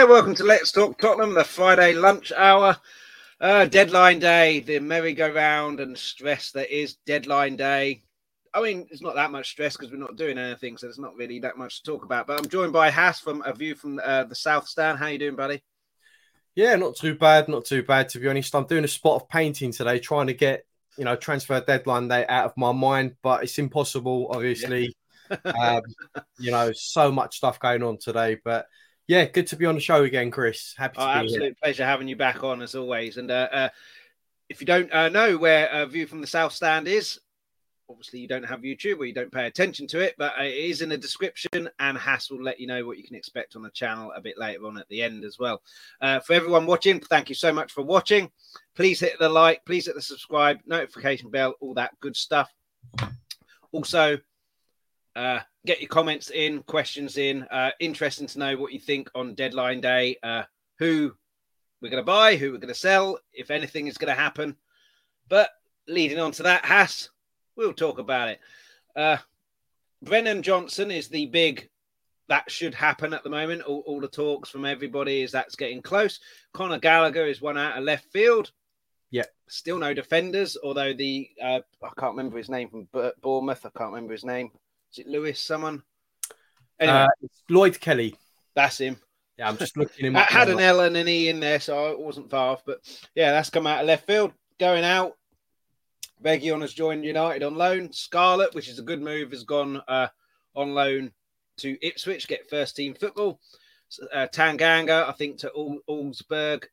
welcome to Let's Talk Tottenham, the Friday lunch hour. Deadline day, the merry-go-round and stress that is deadline day. I mean, it's not that much stress because we're not doing anything, so there's not really that much to talk about. But I'm joined by Hass from A View from the South Stand. How you doing, buddy? Yeah, not too bad, to be honest. I'm doing a spot of painting today, trying to get, transfer deadline day out of my mind, but it's impossible, obviously. Yeah. So much stuff going on today, but yeah, good to be on the show again, Chris. Happy to be here. Absolute pleasure having you back on as always. And if you don't know where A View from the South Stand is, obviously you don't have YouTube or you don't pay attention to it, but it is in the description, and Hass will let you know what you can expect on the channel a bit later on at the end as well. For everyone watching, thank you so much for watching. Please hit the like, please hit the subscribe, notification bell, all that good stuff. Also, get your comments in, questions in. Interesting to know what you think on deadline day, who we're going to buy, who we're going to sell, if anything is going to happen. But leading on to that, Hass, we'll talk about it. Brennan Johnson is the big that should happen at the moment. All the talks from everybody is that's getting close. Conor Gallagher is one out of left field. Yeah. Still no defenders, although I can't remember his name from Bournemouth. I can't remember his name. Is it Lewis someone? Anyway. It's Lloyd Kelly. That's him. Yeah, I'm just looking him up. I had an L and an E in there, so it wasn't far off. But yeah, that's come out of left field. Going out. Reguilón has joined United on loan. Scarlett, which is a good move, has gone on loan to Ipswich, get first team football. Tanganga, I think, to Augsburg.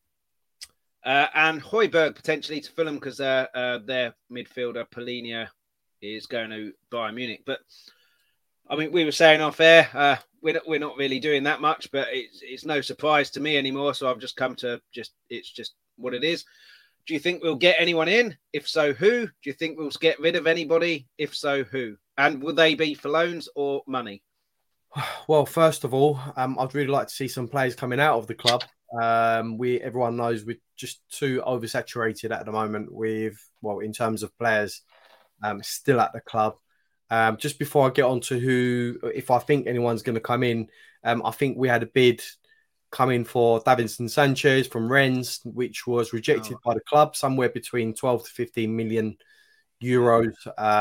And Højbjerg potentially to Fulham because their midfielder, Polina, is going to Bayern Munich. But, I mean, we were saying off air, we're not really doing that much, but it's no surprise to me anymore. So I've just come to it's just what it is. Do you think we'll get anyone in? If so, who? Do you think we'll get rid of anybody? If so, who? And will they be for loans or money? Well, first of all, I'd really like to see some players coming out of the club. Everyone knows we're just too oversaturated at the moment in terms of players still at the club. Just before I get on to if I think anyone's going to come in, I think we had a bid coming for Davinson Sanchez from Rennes, which was rejected by the club, somewhere between 12 to 15 million euros.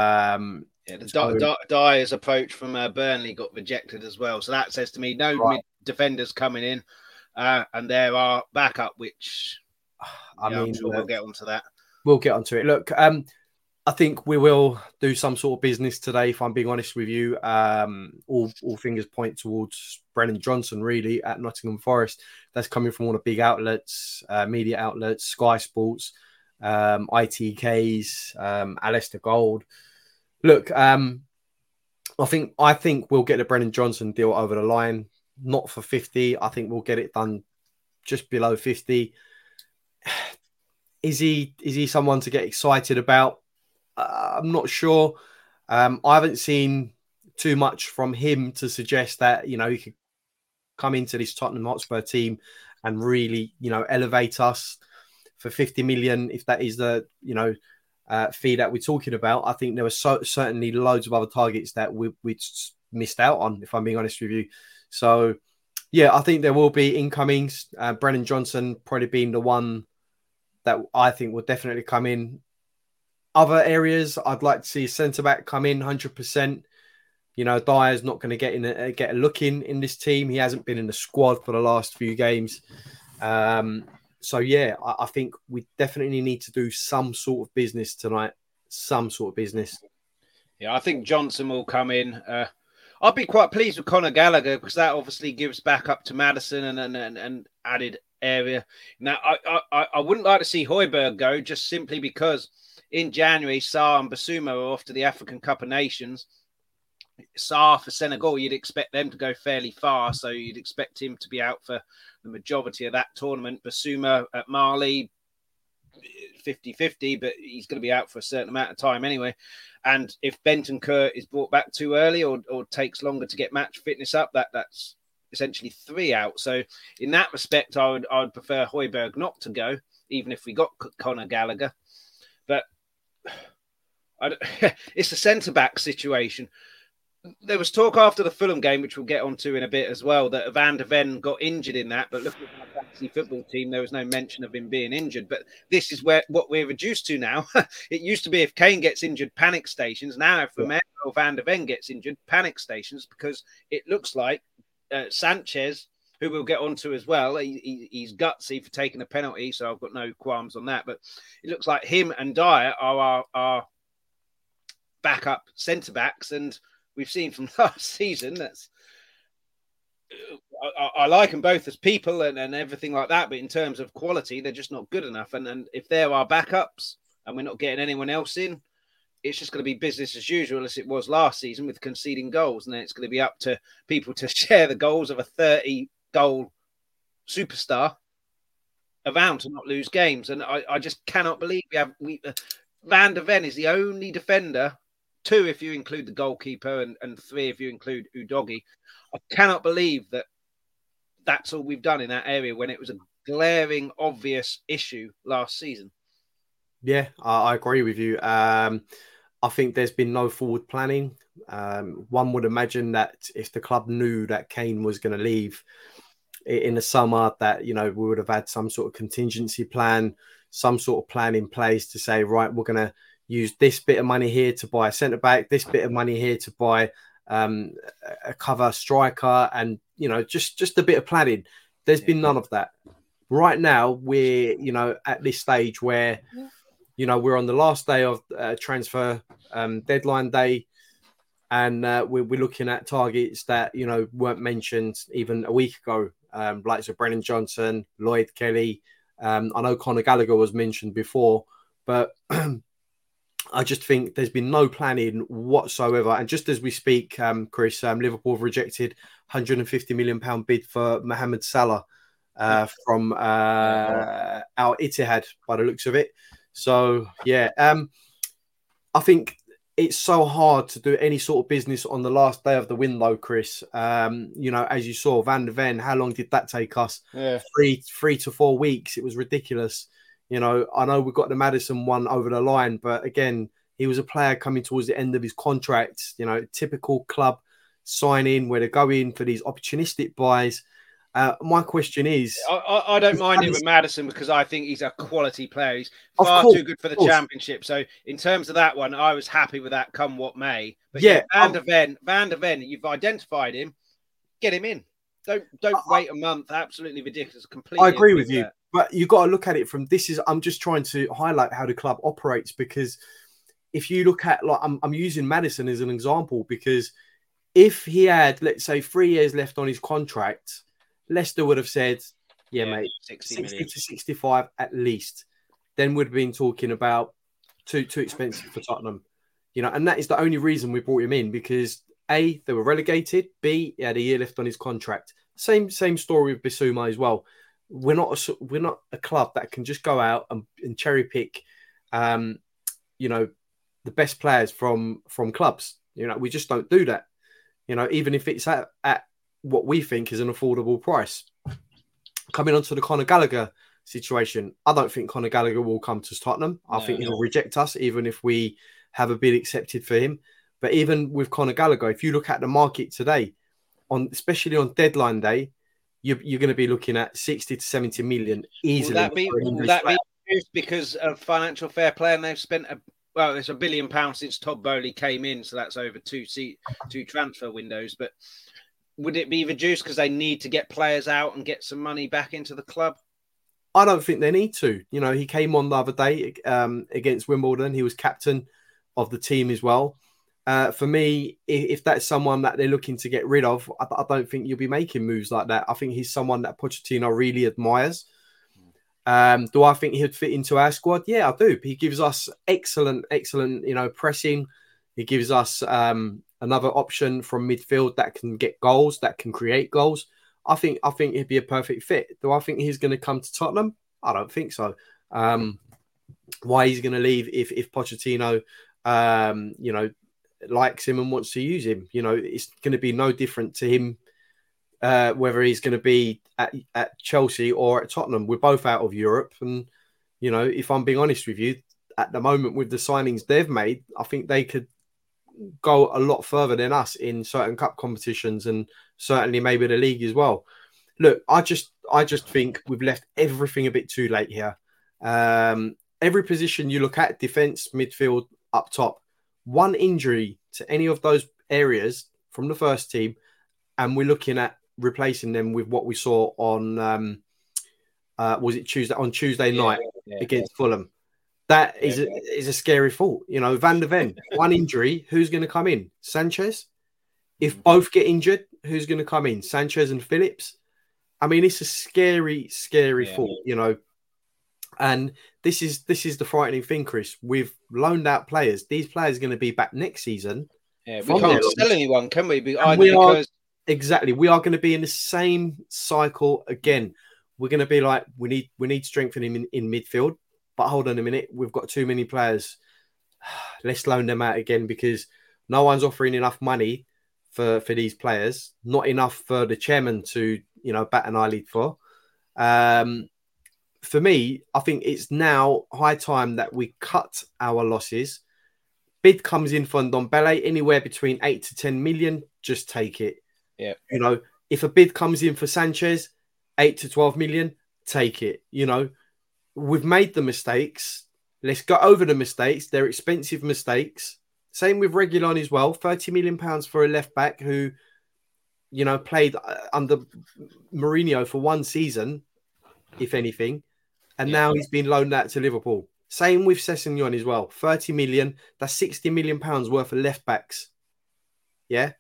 Dyer's approach from Burnley got rejected as well. So that says to me, mid defenders coming in, and there are backup, which I'm sure we'll get onto that. We'll get onto it. Look, I think we will do some sort of business today, if I'm being honest with you. All fingers point towards Brennan Johnson, really, at Nottingham Forest. That's coming from all the big outlets, media outlets, Sky Sports, ITKs, Alistair Gold. Look, I think we'll get the Brennan Johnson deal over the line, not for 50. I think we'll get it done just below 50. Is he someone to get excited about? I'm not sure. I haven't seen too much from him to suggest that, he could come into this Tottenham Hotspur team and really, elevate us for 50 million. If that is the, fee that we're talking about, I think there were certainly loads of other targets that we missed out on, if I'm being honest with you. So, yeah, I think there will be incomings. Brennan Johnson probably being the one that I think will definitely come in. Other areas, I'd like to see a centre-back come in 100%. Dyer's not going to get a look in this team. He hasn't been in the squad for the last few games. So, yeah, I think we definitely need to do some sort of business tonight. Some sort of business. Yeah, I think Johnson will come in. I'll be quite pleased with Conor Gallagher because that obviously gives back up to Maddison and added area. Now, I wouldn't like to see Højbjerg go just simply because in January, Sarr and Basuma are off to the African Cup of Nations. Sarr for Senegal, you'd expect them to go fairly far, so you'd expect him to be out for the majority of that tournament. Basuma at Mali, 50-50, but he's going to be out for a certain amount of time anyway. And if Bentancur is brought back too early or takes longer to get match fitness up, that's essentially 3 out. So in that respect, I would prefer Højbjerg not to go, even if we got Conor Gallagher. But it's a centre-back situation. There was talk after the Fulham game, which we'll get onto in a bit as well, that Van de Ven got injured in that. But looking at the fantasy football team, there was no mention of him being injured. But this is what we're reduced to now. It used to be if Kane gets injured, panic stations. Now, if Romero or Van de Ven gets injured, panic stations, because it looks like Sanchez, who we'll get onto as well, he's gutsy for taking a penalty, so I've got no qualms on that. But it looks like him and Dyer are our backup centre backs, and we've seen from last season that's I like them both as people and everything like that, but in terms of quality, they're just not good enough. And if they're our backups and we're not getting anyone else in, it's just going to be business as usual as it was last season with conceding goals. And then it's going to be up to people to share the goals of a 30-goal superstar around to not lose games. And I just cannot believe Van de Ven is the only defender, 2 if you include the goalkeeper and 3 if you include Udogie. I cannot believe that that's all we've done in that area when it was a glaring, obvious issue last season. Yeah, I agree with you. I think there's been no forward planning. One would imagine that if the club knew that Kane was going to leave in the summer, that, you know, we would have had some sort of contingency plan, some sort of plan in place to say, right, we're going to use this bit of money here to buy a centre-back, this bit of money here to buy a cover striker, and, you know, just a bit of planning. There's been none of that. Right now, we're, you know, at this stage where, you know, we're on the last day of transfer deadline day, and we're looking at targets that, you know, weren't mentioned even a week ago, like so Brennan Johnson, Lloyd Kelly. I know Conor Gallagher was mentioned before, but I just think there's been no planning whatsoever. And just as we speak, Chris, Liverpool have rejected £150 million bid for Mohamed Salah from Al Ittihad, by the looks of it. So, yeah, I think it's so hard to do any sort of business on the last day of the window, Chris. You know, as you saw, Van de Ven, how long did that take us? Yeah. 3 to 4 weeks. It was ridiculous. You know, I know we got the Maddison one over the line, but again, he was a player coming towards the end of his contract. You know, typical club signing where they go in for these opportunistic buys. My question is... I don't mind it with Maddison because I think he's a quality player. He's far too good for the Championship. So in terms of that one, I was happy with that come what may. But yeah, Van de Ven, you've identified him. Get him in. Don't wait a month. Absolutely ridiculous. Completely. I agree with you. But you've got to look at it from I'm just trying to highlight how the club operates, because if you look at, like, I'm using Maddison as an example, because if he had, let's say, 3 years left on his contract, Leicester would have said, yeah mate, 60 to 65 at least. Then we'd have been talking about too expensive for Tottenham. You know, and that is the only reason we brought him in, because A, they were relegated, B, he had a year left on his contract. Same story with Bissouma as well. We're not a club that can just go out and cherry pick, you know, the best players from clubs. You know, we just don't do that. You know, even if it's at what we think is an affordable price. Coming on to the Conor Gallagher situation, I don't think Conor Gallagher will come to Tottenham. I think he'll reject us, even if we have a bid accepted for him. But even with Conor Gallagher, if you look at the market today, especially on deadline day, you're going to be looking at 60 to 70 million easily. Will that be because of financial fair play, and they've spent there's £1 billion since Todd Bowley came in, so that's over two transfer windows. But would it be reduced because they need to get players out and get some money back into the club? I don't think they need to. You know, he came on the other day against Wimbledon. He was captain of the team as well. For me, if that's someone that they're looking to get rid of, I don't think you'll be making moves like that. I think he's someone that Pochettino really admires. Do I think he'd fit into our squad? Yeah, I do. He gives us excellent, you know, pressing. He gives us another option from midfield that can get goals, that can create goals. I think he'd be a perfect fit. Do I think he's going to come to Tottenham? I don't think so. Why he's going to leave if Pochettino, you know, likes him and wants to use him? You know, it's going to be no different to him whether he's going to be at Chelsea or at Tottenham. We're both out of Europe, and you know, if I'm being honest with you, at the moment with the signings they've made, I think they could go a lot further than us in certain cup competitions and certainly maybe the league as well. Look, I just think we've left everything a bit too late here. Every position you look at, defence, midfield, up top, one injury to any of those areas from the first team, and we're looking at replacing them with what we saw on was it Tuesday? On Tuesday night against Fulham. That is a scary thought. You know, Van der Ven, one injury, who's going to come in? Sanchez? If both get injured, who's going to come in? Sanchez and Phillips? I mean, it's a scary thought, you know. And this is the frightening thing, Chris. We've loaned out players. These players are going to be back next season. Yeah, we can't sell anyone, can we? Exactly. We are going to be in the same cycle again. We're going to be like, we need strengthening in midfield. But hold on a minute, we've got too many players. Let's loan them out again because no one's offering enough money for these players. Not enough for the chairman to, you know, bat an eyelid for. For me, I think it's now high time that we cut our losses. Bid comes in for Ndombele, anywhere between 8 to 10 million, just take it. Yeah. You know, if a bid comes in for Sanchez, 8 to 12 million, take it. You know, we've made the mistakes. Let's go over the mistakes. They're expensive mistakes. Same with Reguilon as well. £30 million for a left back who, you know, played under Mourinho for one season, if anything. And now he's been loaned out to Liverpool. Same with Sessegnon as well. 30 million. That's 60 million pounds worth of left backs. Yeah.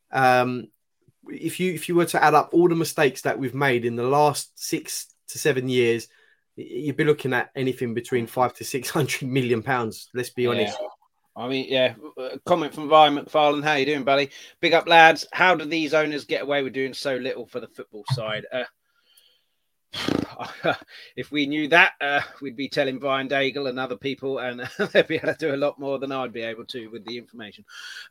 If you were to add up all the mistakes that we've made in the last 6 to 7 years, you'd be looking at anything between 500 to 600 million pounds. Let's be honest. I mean, comment from Ryan McFarlane. How you doing, buddy? Big up, lads. How do these owners get away with doing so little for the football side? If we knew that, we'd be telling Brian Daigle and other people, and they'd be able to do a lot more than I'd be able to with the information.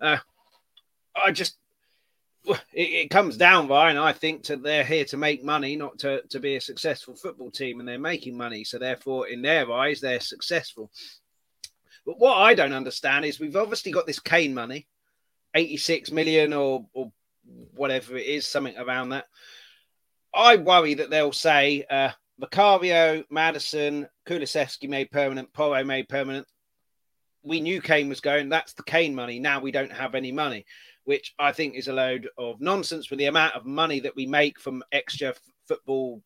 It comes down, Ryan, I think, to they're here to make money, not to be a successful football team, and they're making money. So therefore, in their eyes, they're successful. But what I don't understand is we've obviously got this Kane money, 86 million or whatever it is, something around that. I worry that they'll say Vicario, Maddison, Kulusevski made permanent, Porro made permanent. We knew Kane was going. That's the Kane money. Now we don't have any money, which I think is a load of nonsense with the amount of money that we make from extra football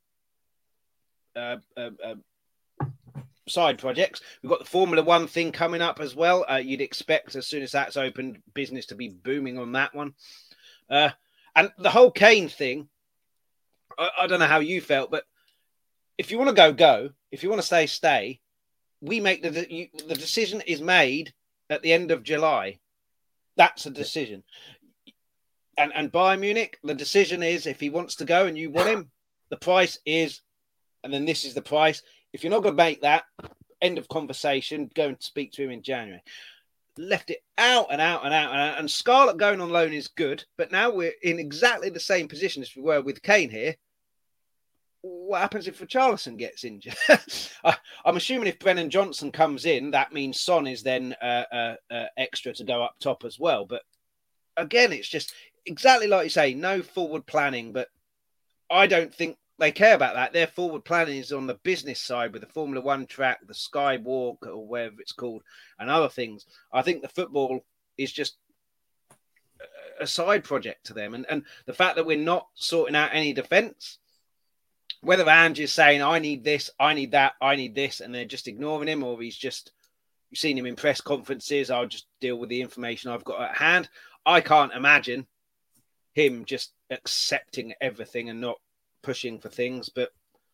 side projects. We've got the Formula One thing coming up as well. You'd expect as soon as that's opened, business to be booming on that one. And the whole Kane thing, I don't know how you felt, but if you want to go. If you want to stay. We make the decision is made at the end of July. That's a decision. And Bayern Munich, the decision is if he wants to go and you want him, the price is, and then this is the price. If you're not going to make that, end of conversation, go and speak to him in January. Left it out. And Scarlett going on loan is good, but now we're in exactly the same position as we were with Kane here. What happens if Richarlison gets injured? I'm assuming if Brennan Johnson comes in, that means Son is then extra to go up top as well. But again, it's just exactly like you say, no forward planning. But I don't think they care about that. Their forward planning is on the business side with the Formula One track, the Skywalk, or whatever it's called, and other things. I think the football is just a side project to them. And the fact that we're not sorting out any defence, whether Ange is saying, I need this, I need that, I need this, and they're just ignoring him, or he's just, you've seen him in press conferences, I'll just deal with the information I've got at hand. I can't imagine him just accepting everything and not pushing for things, but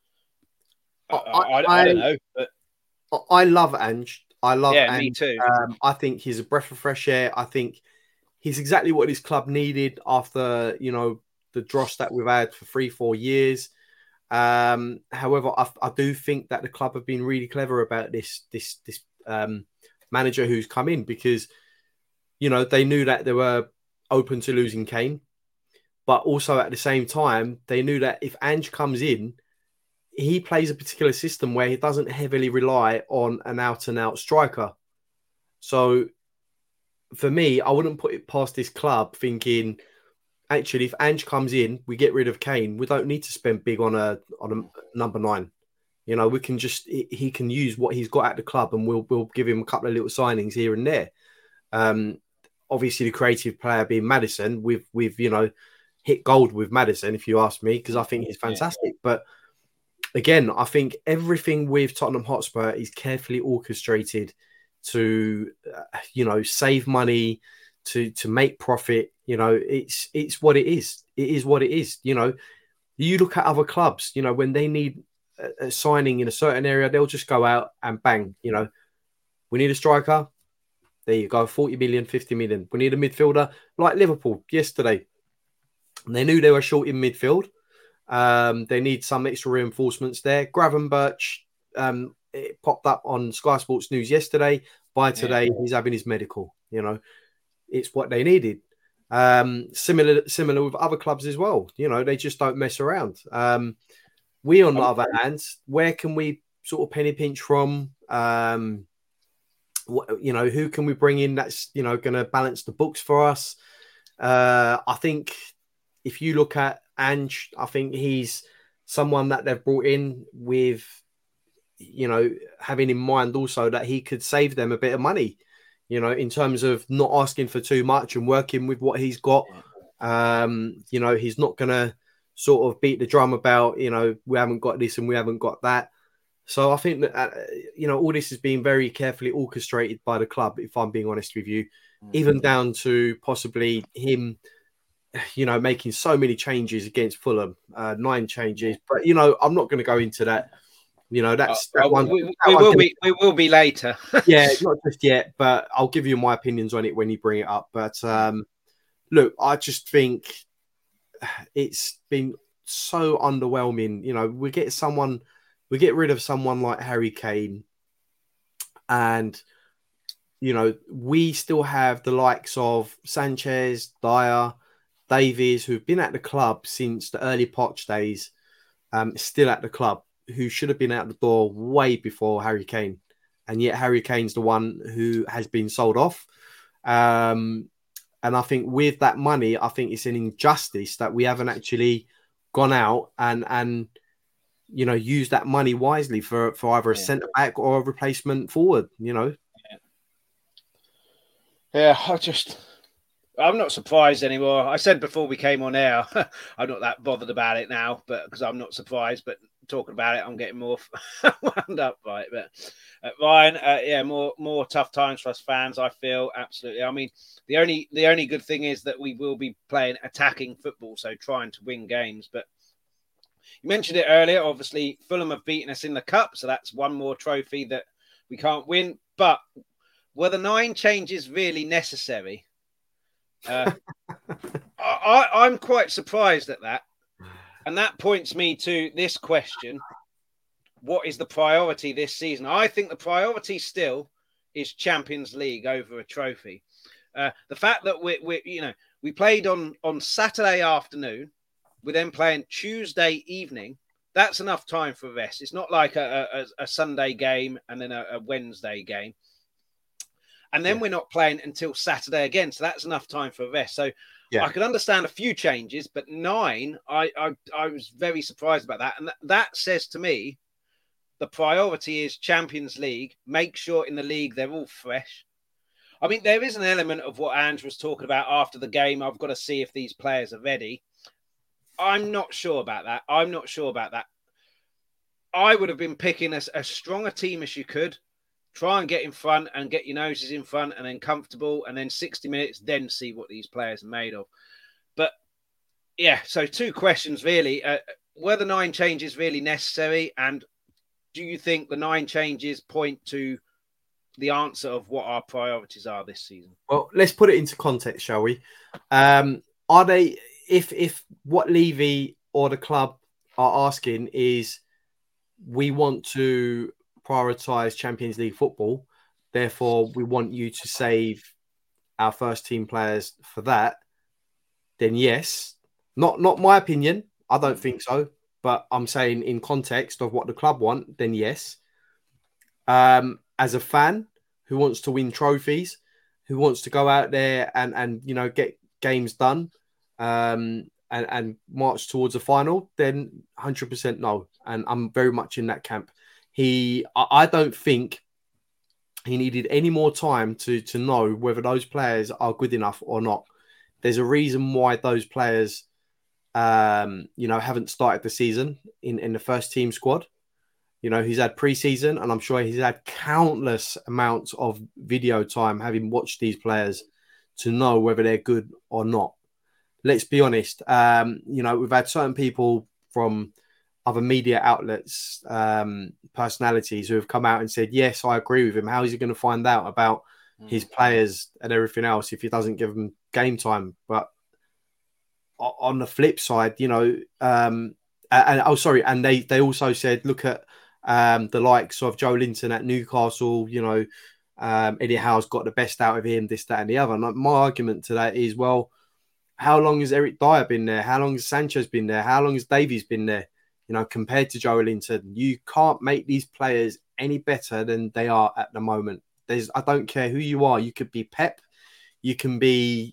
I don't know. But I love Ange. I love Ange. Me too. I think he's a breath of fresh air. I think he's exactly what his club needed after, you know, the dross that we've had for 3-4 years. However, I do think that the club have been really clever about this manager who's come in because, you know, they knew that they were open to losing Kane, but also at the same time, they knew that if Ange comes in, he plays a particular system where he doesn't heavily rely on an out-and-out striker. So for me, I wouldn't put it past this club thinking, actually, if Ange comes in, we get rid of Kane. We don't need to spend big on a number 9. You know, we can just he can use what he's got at the club, and we'll give him a couple of little signings here and there. Obviously, the creative player being Maddison, we've hit gold with Maddison, if you ask me, because I think he's fantastic. But again, I think everything with Tottenham Hotspur is carefully orchestrated to save money, to make profit. You know, it's what it is. It is what it is. You know, you look at other clubs. You know, when they need a signing in a certain area, they'll just go out and bang. You know, we need a striker. There you go, 40 million, 50 million. We need a midfielder like Liverpool yesterday. They knew they were short in midfield. They need some extra reinforcements there. Gravenberch, it popped up on Sky Sports News yesterday. By today, he's having his medical. You know, it's what they needed. Similar with other clubs as well. You know, they just don't mess around. We, on the other hand, where can we sort of penny pinch from? Who can we bring in that's, going to balance the books for us? I think if you look at Ange, I think he's someone that they've brought in with, having in mind also that he could save them a bit of money, in terms of not asking for too much and working with what he's got. He's not going to sort of beat the drum about, we haven't got this and we haven't got that. So I think that, all this is being very carefully orchestrated by the club, if I'm being honest with you, even down to possibly him, making so many changes against Fulham, 9 changes. But, I'm not going to go into that. We will be later. Yeah, not just yet, but I'll give you my opinions on it when you bring it up. But look, I just think it's been so underwhelming. We get rid of someone like Harry Kane, and we still have the likes of Sanchez, Dyer, Davies, who've been at the club since the early Poch days, still at the club, who should have been out the door way before Harry Kane. And yet Harry Kane's the one who has been sold off. And I think with that money, I think it's an injustice that we haven't actually gone out and use that money wisely for either a centre back or a replacement forward. I'm not surprised anymore. I said before we came on air, I'm not that bothered about it now, but because I'm not surprised. But talking about it, I'm getting more wound up by it. But Ryan, more tough times for us fans. I feel absolutely. I mean, the only good thing is that we will be playing attacking football, so trying to win games. But you mentioned it earlier. Obviously, Fulham have beaten us in the cup, so that's one more trophy that we can't win. But were the 9 changes really necessary? I'm quite surprised at that. And that points me to this question. What is the priority this season? I think the priority still is Champions League over a trophy. The fact that we played on Saturday afternoon, we're then playing Tuesday evening. That's enough time for rest. It's not like a Sunday game and then a Wednesday game. And then we're not playing until Saturday again. So that's enough time for rest. So I could understand a few changes, but 9, I was very surprised about that. And that says to me, the priority is Champions League. Make sure in the league they're all fresh. I mean, there is an element of what Andrew was talking about after the game. I've got to see if these players are ready. I'm not sure about that. I would have been picking as strong a team as you could. Try and get in front and get your noses in front and then comfortable, and then 60 minutes, then see what these players are made of. But so 2 questions really. Were the 9 changes really necessary? And do you think the 9 changes point to the answer of what our priorities are this season? Well, let's put it into context, shall we? Are they, if what Levy or the club are asking is, we want to prioritise Champions League football, therefore we want you to save our first team players for that, then yes. Not my opinion. I don't think so. But I'm saying in context of what the club want, then yes. As a fan who wants to win trophies, who wants to go out there and get games done and march towards a final, then 100% no. And I'm very much in that camp. I don't think he needed any more time to know whether those players are good enough or not. There's a reason why those players, haven't started the season in the first team squad. He's had preseason, and I'm sure he's had countless amounts of video time having watched these players to know whether they're good or not. Let's be honest. We've had certain people from other media outlets, personalities who have come out and said, yes, I agree with him. How is he going to find out about his players and everything else if he doesn't give them game time? But on the flip side, and they also said, look at the likes of Joe Linton at Newcastle, Eddie Howe's got the best out of him, this, that, and the other. And my argument to that is, well, how long has Eric Dyer been there? How long has Sanchez been there? How long has Davies been there? Compared to Joe Linton, you can't make these players any better than they are at the moment. I don't care who you are. You could be Pep. You can be,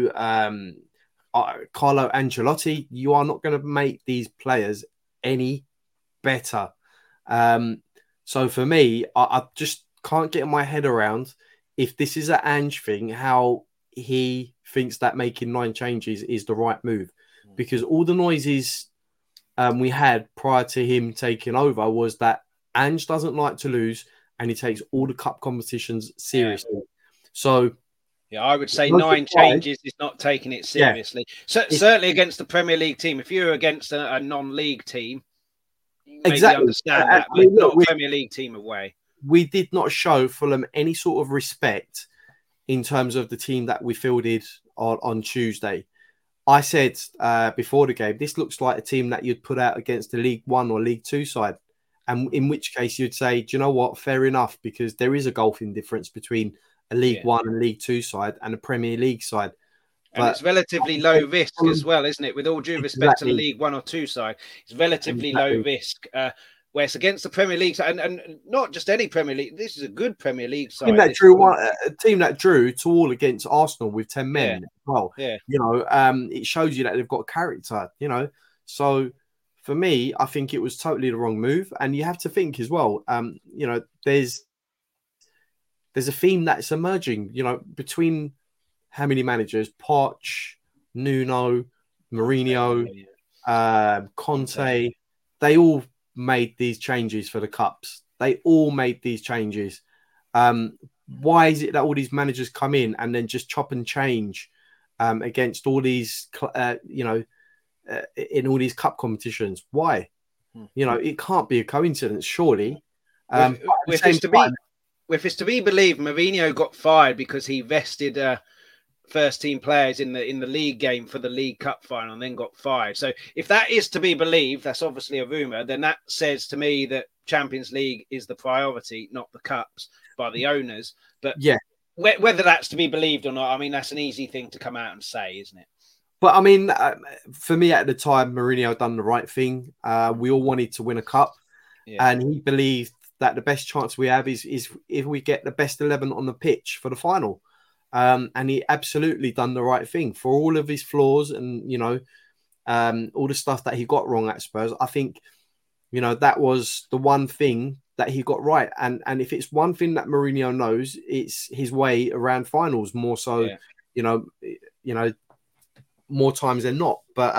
Carlo Ancelotti. You are not going to make these players any better. So for me, I just can't get my head around if this is an Ange thing, how he thinks that making 9 changes is the right move. Because all the noises we had prior to him taking over was that Ange doesn't like to lose and he takes all the cup competitions seriously. Yeah. So, I would say 9 changes is not taking it seriously. Yeah. So, certainly against the Premier League team. If you're against a non-league team, you maybe understand that, but not a Premier League team away. We did not show Fulham any sort of respect in terms of the team that we fielded on Tuesday. I said before the game, this looks like a team that you'd put out against a League One or League Two side. And in which case you'd say, do you know what? Fair enough, because there is a gulfing difference between a League One and League Two side and a Premier League side. And it's relatively low risk as well, isn't it? With all due respect to the League One or Two side, it's relatively low risk. Where it's against the Premier League side, and not just any Premier League. This is a good Premier League side. A team that drew to all against Arsenal with 10 men. Well, it shows you that they've got character. So for me, I think it was totally the wrong move. And you have to think as well. There's a theme that's emerging. Between how many managers? Poch, Nuno, Mourinho, Conte. They all made these changes for the cups. They all made these changes. Why is it that all these managers come in and then just chop and change against all these, in all these cup competitions? Why? It can't be a coincidence, surely. If it's to be believed, Mourinho got fired because he vested first team players in the league game for the League Cup final and then got fired. So if that is to be believed, that's obviously a rumor, then that says to me that Champions League is the priority, not the cups, by the owners. But whether that's to be believed or not, I mean, that's an easy thing to come out and say, isn't it? But I mean, for me at the time, Mourinho done the right thing. We all wanted to win a cup, and he believed that the best chance we have is if we get the best 11 on the pitch for the final. And he absolutely done the right thing for all of his flaws and, all the stuff that he got wrong at Spurs. I think, that was the one thing that he got right. And if it's one thing that Mourinho knows, it's his way around finals more so, more times than not. But,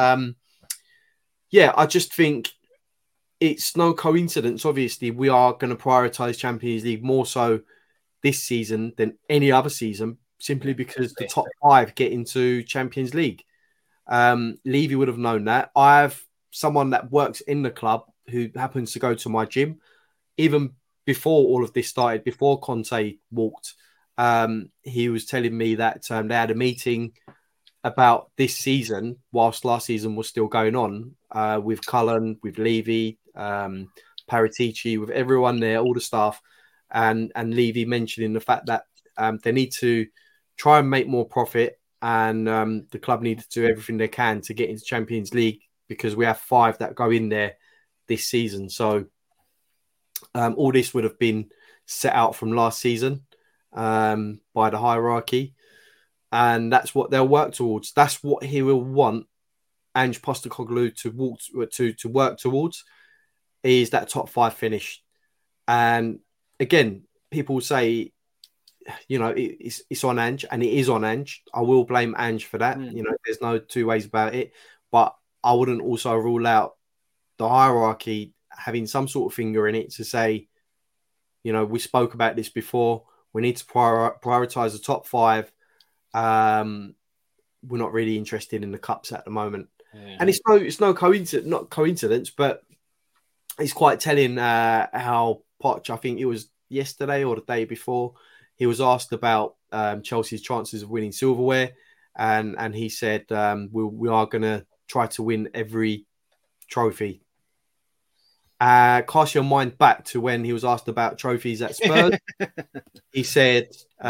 I just think it's no coincidence. Obviously, we are going to prioritise Champions League more so this season than any other season, simply because the top 5 get into Champions League. Levy would have known that. I have someone that works in the club who happens to go to my gym. Even before all of this started, before Conte walked, he was telling me that they had a meeting about this season, whilst last season was still going on, with Cullen, with Levy, Paratici, with everyone there, all the staff, and Levy mentioning the fact that they need to try and make more profit, and the club need to do everything they can to get into Champions League, because we have 5 that go in there this season. So all this would have been set out from last season. by the hierarchy, and that's what they'll work towards. That's what he will want Ange Postecoglou to work towards, is that top 5 finish. And again, people say, it's on Ange, and it is on Ange. I will blame Ange for that. There's no two ways about it. But I wouldn't also rule out the hierarchy having some sort of finger in it to say, we spoke about this before. We need to prioritize the top 5. We're not really interested in the cups at the moment. Yeah. And it's no coincidence, not coincidence, but it's quite telling how Poch, I think it was yesterday or the day before, he was asked about Chelsea's chances of winning silverware, and he said we are going to try to win every trophy. Cast your mind back to when he was asked about trophies at Spurs. He said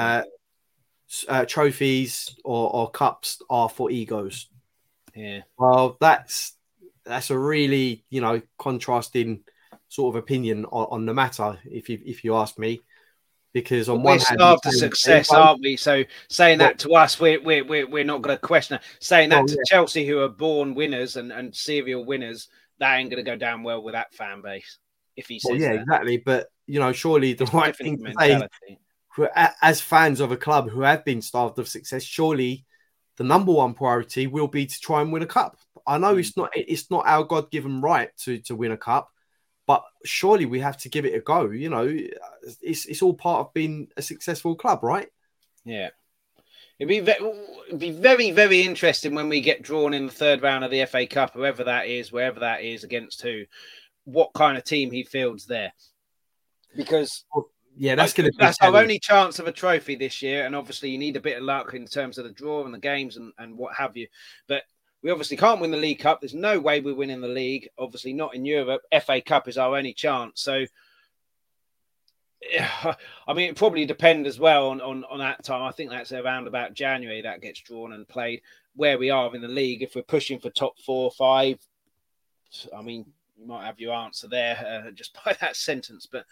trophies or cups are for egos. Yeah. Well, that's a really contrasting sort of opinion on the matter, if you ask me. Because on one hand, we're starved of success, aren't we? So saying that to us, we're not going to question it. Saying that to Chelsea, who are born winners and serial winners, that ain't going to go down well with that fan base. If he says that. Exactly. But surely the right thing to say, as fans of a club who have been starved of success, surely the number one priority will be to try and win a cup. I know it's not our God-given right to win a cup, but surely we have to give it a go. It's all part of being a successful club, right? Yeah. It'd be very, very interesting when we get drawn in the third round of the FA Cup, wherever that is, against who, what kind of team he fields there. Because that's our only chance of a trophy this year. And obviously you need a bit of luck in terms of the draw and the games and what have you. But we obviously can't win the League Cup. There's no way we're winning the league. Obviously not in Europe. FA Cup is our only chance. So, I mean, it probably depends as well on that time. I think that's around about January that gets drawn and played, where we are in the league. If we're pushing for top 4 or 5, I mean, you might have your answer there just by that sentence. But,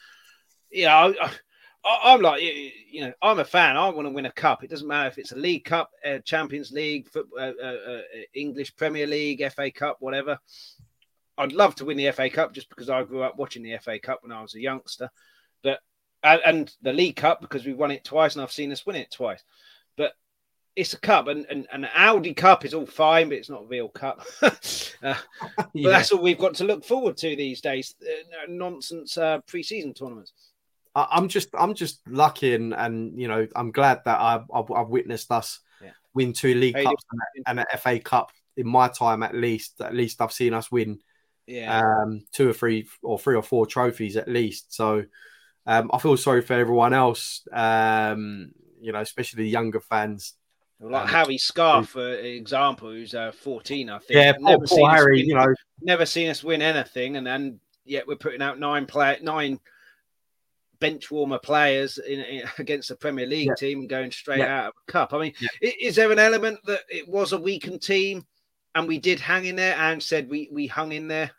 I'm like, I'm a fan. I want to win a cup. It doesn't matter if it's a League Cup, Champions League, English Premier League, FA Cup, whatever. I'd love to win the FA Cup just because I grew up watching the FA Cup when I was a youngster. But and the League Cup because we won it twice and I've seen us win it twice. But it's a cup, and an Audi Cup is all fine, but it's not a real cup. But that's all we've got to look forward to these days. Nonsense pre-season tournaments. I'm just lucky and I'm glad that I've witnessed us win 2 League Cups and an FA Cup in my time at least. At least I've seen us win 2 or 3 or 3 or 4 trophies at least. So I feel sorry for everyone else, especially the younger fans. Like Harry Scarf, for example, who's 14, I think. Yeah, poor Harry. Never seen us win anything, and yet we're putting out 9 bench warmer players in against the Premier League team and going straight out of a cup. I mean, is there an element that it was a weakened team and we did hang in there and said we hung in there?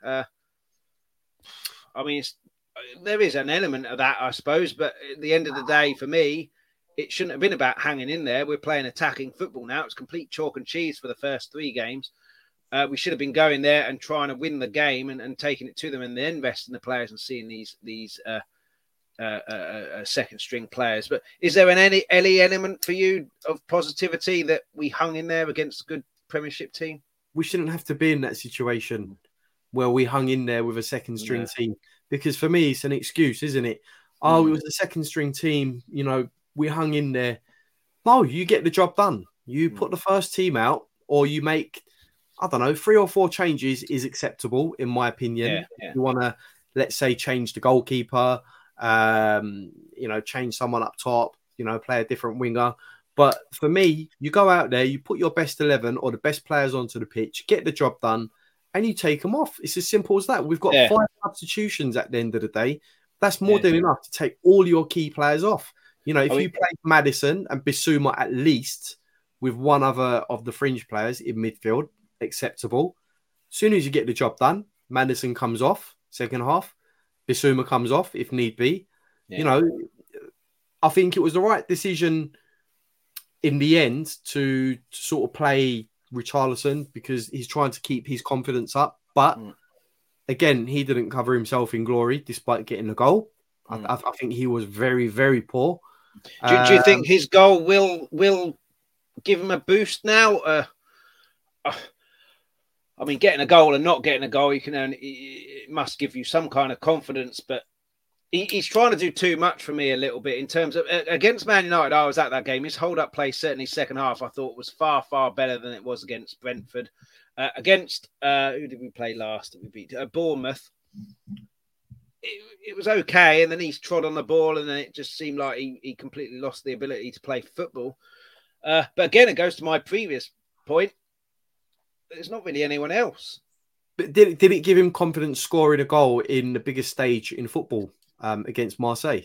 I mean, there is an element of that, I suppose, but at the end of the day, for me, it shouldn't have been about hanging in there. We're playing attacking football now. It's complete chalk and cheese for the first 3 games. We should have been going there and trying to win the game and taking it to them and then investing the players and seeing these second string players. But is there any element for you of positivity that we hung in there against a good Premiership team? We shouldn't have to be in that situation where we hung in there with a second string team, because for me it's an excuse, isn't it? Oh, it was a second string team, we hung in there. No, you get the job done. You put the first team out, or you make, I don't know, 3 or 4 changes is acceptable in my opinion. You want to, let's say, change the goalkeeper, change someone up top, play a different winger. But for me, you go out there, you put your best 11 or the best players onto the pitch, get the job done, and you take them off. It's as simple as that. We've got 5 substitutions at the end of the day. That's more than enough to take all your key players off. If you play Maddison and Bissouma at least with one other of the fringe players in midfield, acceptable. As soon as you get the job done, Maddison comes off, second half. Bissouma comes off if need be. I think it was the right decision in the end to sort of play Richarlison because he's trying to keep his confidence up. But again, he didn't cover himself in glory despite getting the goal. I think he was very, very poor. Do you think his goal will give him a boost now? I mean, getting a goal and not getting a goal, it must give you some kind of confidence. But he's trying to do too much for me a little bit in terms of against Man United. I was at that game. His hold-up play, certainly second half, I thought was far, far better than it was against Brentford. Against who did we play last? We beat Bournemouth. It was okay, and then he's trod on the ball, and then it just seemed like he completely lost the ability to play football. But again, it goes to my previous point. There's not really anyone else. But did it give him confidence scoring a goal in the biggest stage in football against Marseille?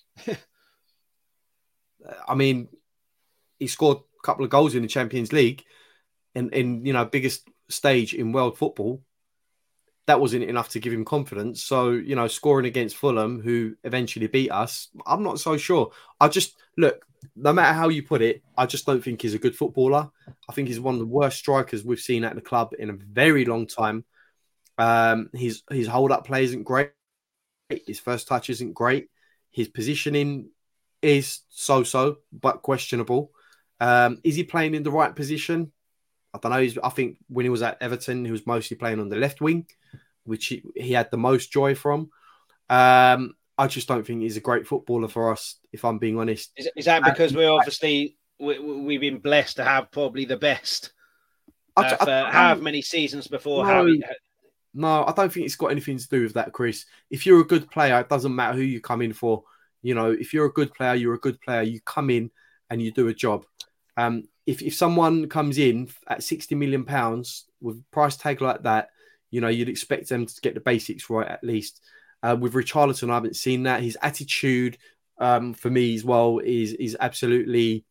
I mean, he scored a couple of goals in the Champions League in biggest stage in world football. That wasn't enough to give him confidence. So, scoring against Fulham, who eventually beat us, I'm not so sure. Look, no matter how you put it, I just don't think he's a good footballer. I think he's one of the worst strikers we've seen at the club in a very long time. His hold-up play isn't great. His first touch isn't great. His positioning is so-so, but questionable. Is he playing in the right position? I don't know. I think when he was at Everton, he was mostly playing on the left wing, which he had the most joy from. I just don't think he's a great footballer for us, if I'm being honest. Is that because we've been blessed to have probably the best for how many seasons before? No, I don't think it's got anything to do with that, Chris. If you're a good player, it doesn't matter who you come in for. If you're a good player, you're a good player. You come in and you do a job. If someone comes in at £60 million with a price tag like that, you'd expect them to get the basics right at least. With Richarlison, I haven't seen that. His attitude, for me as well, is absolutely,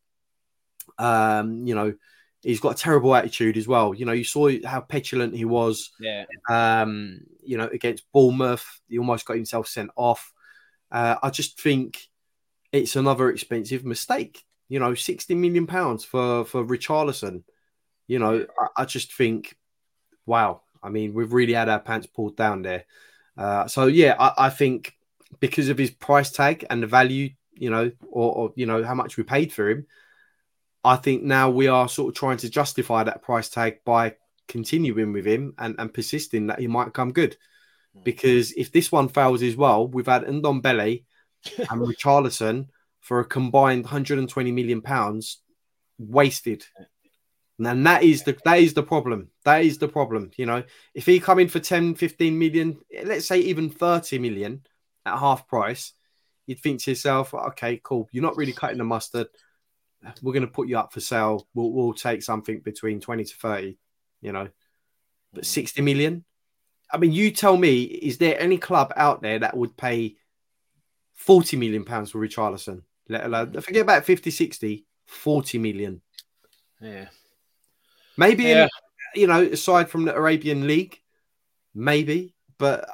he's got a terrible attitude as well. You saw how petulant he was. Yeah. Against Bournemouth, he almost got himself sent off. I just think it's another expensive mistake. £60 million for Richarlison. I just think, wow. I mean, we've really had our pants pulled down there. I think because of his price tag and the value, or how much we paid for him, I think now we are sort of trying to justify that price tag by continuing with him and persisting that he might come good. Because if this one fails as well, we've had Ndombele and Richarlison for a combined £120 million wasted. And that is the problem. That is the problem. If he come in for 10, 15 million, let's say even 30 million at half price, you'd think to yourself, okay, cool. You're not really cutting the mustard. We're going to put you up for sale. We'll take something between 20 to 30, but 60 million. I mean, you tell me, is there any club out there that would pay £40 million for Richarlison? Let alone, forget about 50, 60, 40 million. Yeah. Maybe, aside from the Arabian League, maybe. But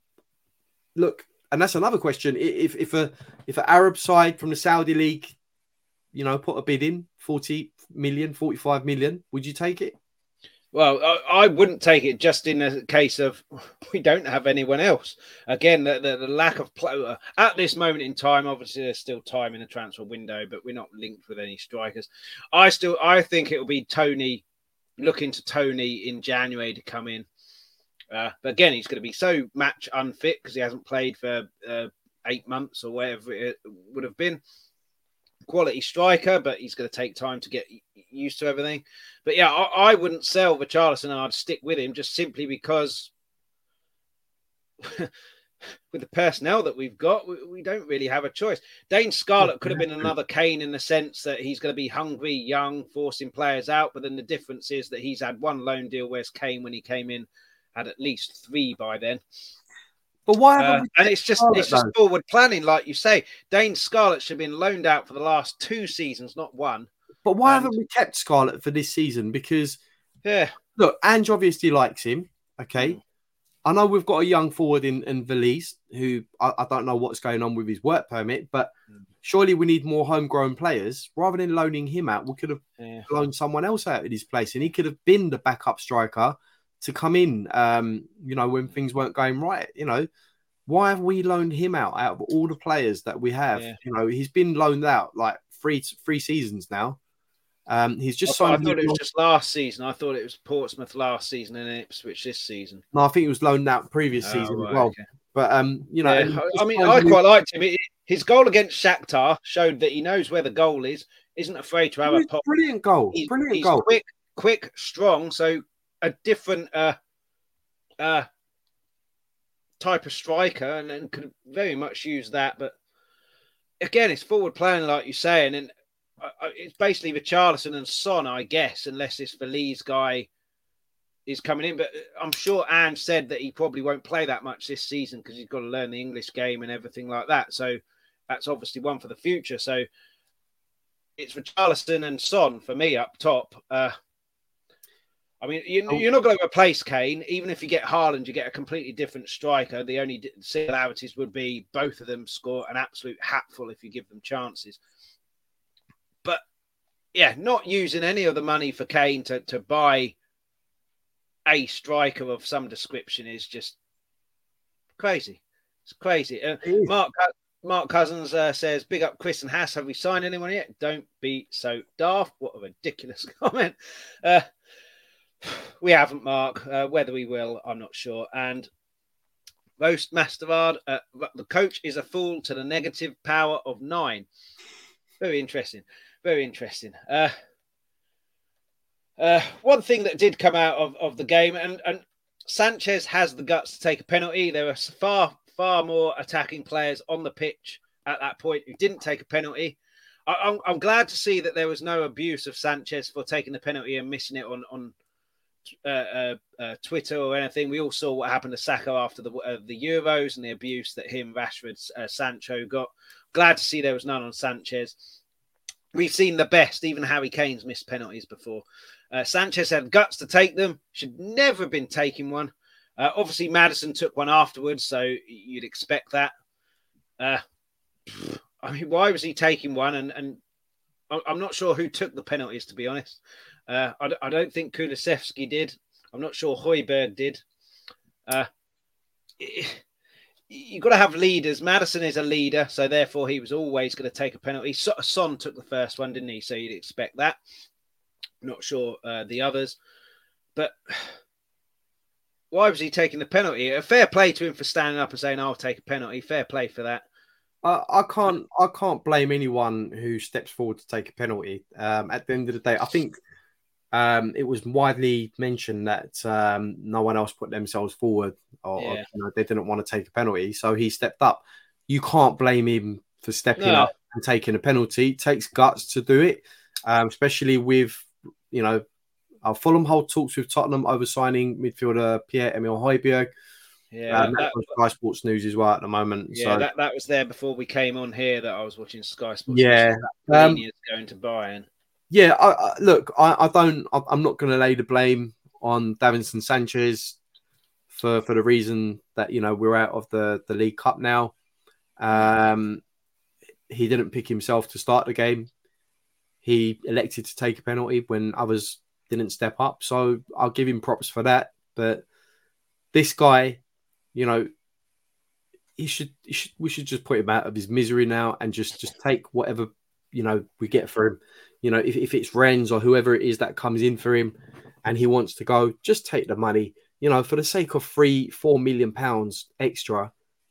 look, and that's another question. If an Arab side from the Saudi League, put a bid in, 40 million, 45 million, would you take it? Well, I wouldn't take it just in a case of we don't have anyone else. Again, the lack of play at this moment in time. Obviously, there's still time in the transfer window, but we're not linked with any strikers. I think it will be Tony. Looking to Tony in January to come in. But again, he's going to be so match unfit because he hasn't played for 8 months or whatever it would have been. Quality striker, but he's going to take time to get used to everything. But yeah, I wouldn't sell Richarlison. I'd stick with him just simply because with the personnel that we've got, we don't really have a choice. Dane Scarlett could have been another Kane in the sense that he's going to be hungry, young, forcing players out. But then the difference is that he's had one loan deal, whereas Kane, when he came in, had at least 3 by then. But why? And it's just forward planning, like you say. Dane Scarlett should have been loaned out for the last 2 seasons, not 1. But why haven't we kept Scarlett for this season? Because, look, Ange obviously likes him. Okay. I know we've got a young forward in Valise who I don't know what's going on with his work permit, but surely we need more homegrown players. Rather than loaning him out, we could have loaned someone else out in his place, and he could have been the backup striker to come in, when things weren't going right. Why have we loaned him out of all the players that we have? Yeah. He's been loaned out like three seasons now. He's just I thought it was just last season. I thought it was Portsmouth last season and Ipswich this season. No, I think he was loaned out previous season as well. Okay. But I quite liked him. His goal against Shakhtar showed that he knows where the goal is. Isn't afraid to have a pop. Brilliant goal. He's goal. Quick, strong. So a different type of striker, and could very much use that. But again, it's forward playing, like you're saying, and it's basically Richarlison and Son, I guess, unless this Feliz guy is coming in. But I'm sure Ange said that he probably won't play that much this season because he's got to learn the English game and everything like that. So that's obviously one for the future. So it's Richarlison and Son for me up top. You're not going to replace Kane. Even if you get Haaland, you get a completely different striker. The only similarities would be both of them score an absolute hatful if you give them chances. But, yeah, not using any of the money for Kane to buy a striker of some description is just crazy. It's crazy. Mark Cousins says, big up Chris and Haas. Have we signed anyone yet? Don't be so daft. What a ridiculous comment. We haven't, Mark. Whether we will, I'm not sure. And Roast Masterard, the coach is a fool to the negative power of 9. Very interesting. Very interesting. One thing that did come out of the game, and Sanchez has the guts to take a penalty. There were far more attacking players on the pitch at that point who didn't take a penalty. I'm glad to see that there was no abuse of Sanchez for taking the penalty and missing it on Twitter or anything. We all saw what happened to Saka after the Euros and the abuse that Rashford, Sancho got. Glad to see there was none on Sanchez. We've seen the best. Even Harry Kane's missed penalties before. Sanchez had guts to take them. Should never have been taking one. Obviously, Maddison took one afterwards, so you'd expect that. Why was he taking one? And I'm not sure who took the penalties, to be honest. I don't think Kulusevski did. I'm not sure Højbjerg did. You've got to have leaders. Maddison is a leader, so therefore he was always going to take a penalty. Son took the first one, didn't he? So you'd expect that. Not sure the others. But why was he taking the penalty? A fair play to him for standing up and saying, I'll take a penalty. Fair play for that. I can't blame anyone who steps forward to take a penalty. At the end of the day, I think it was widely mentioned that no one else put themselves forward or they didn't want to take a penalty. So he stepped up. You can't blame him for stepping up and taking a penalty. It takes guts to do it, especially with, Fulham hold talks with Tottenham over signing midfielder Pierre-Emile Højbjerg. Yeah, that's on Sky Sports News as well at the moment. Yeah, so that was there before we came on here that I was watching Sky Sports. Yeah, News going to Bayern. Yeah, I'm not going to lay the blame on Davinson Sanchez for the reason that we're out of the League Cup now. He didn't pick himself to start the game. He elected to take a penalty when others didn't step up. So I'll give him props for that. But this guy, we should just put him out of his misery now and just take whatever we get for him. If it's Rennes or whoever it is that comes in for him and he wants to go, just take the money. For the sake of £4 million extra,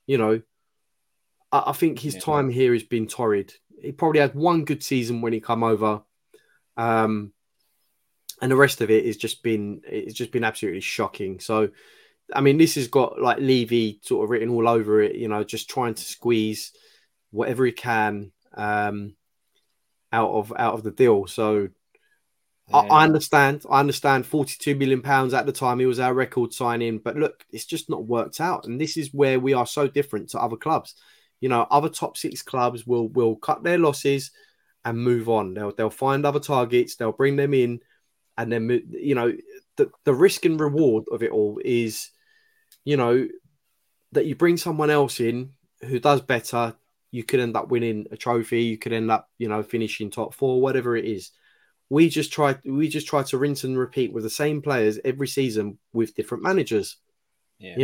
I think his time here has been torrid. He probably had one good season when he come over. And the rest of it it's just been absolutely shocking. So, this has got like Levy sort of written all over it, just trying to squeeze whatever he can out of the deal. So I understand £42 million at the time. He was our record signing, but look, it's just not worked out. And this is where we are so different to other clubs. Other top 6 clubs will cut their losses and move on. They'll find other targets, they'll bring them in, and then the risk and reward of it all is, that you bring someone else in who does better. you could end up winning a trophy. You could end up, finishing top 4, whatever it is. We just try to rinse and repeat with the same players every season with different managers. Yeah.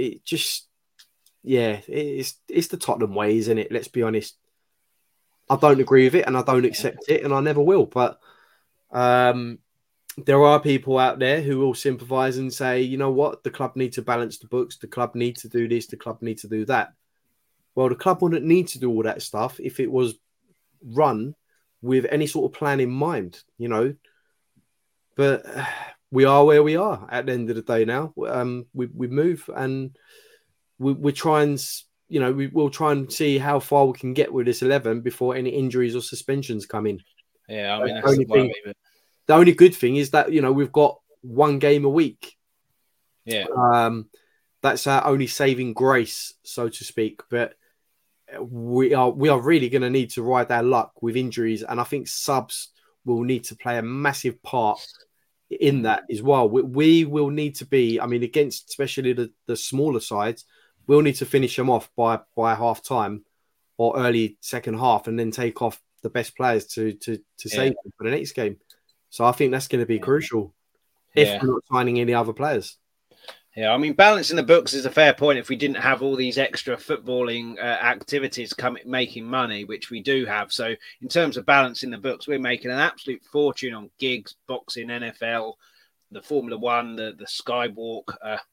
It's the Tottenham way, isn't it? Let's be honest. I don't agree with it and I don't accept it and I never will. But there are people out there who will sympathise and say, you know what, the club need to balance the books. The club need to do this. The club need to do that. Well, the club wouldn't need to do all that stuff if it was run with any sort of plan in mind, But we are where we are at the end of the day now. We move and we try and, we'll try and see how far we can get with this 11 before any injuries or suspensions come in. Yeah, I mean, that's the worry, but... The only good thing is that, we've got one game a week. Yeah. That's our only saving grace, so to speak. But we are really going to need to ride our luck with injuries. And I think subs will need to play a massive part in that as well. We will need to be, against especially the smaller sides, we'll need to finish them off by half time or early second half and then take off the best players to save them for the next game. So I think that's going to be crucial if we're not signing any other players. Yeah, balancing the books is a fair point if we didn't have all these extra footballing activities making money, which we do have. So in terms of balancing the books, we're making an absolute fortune on gigs, boxing, NFL, the Formula One, the Skywalk.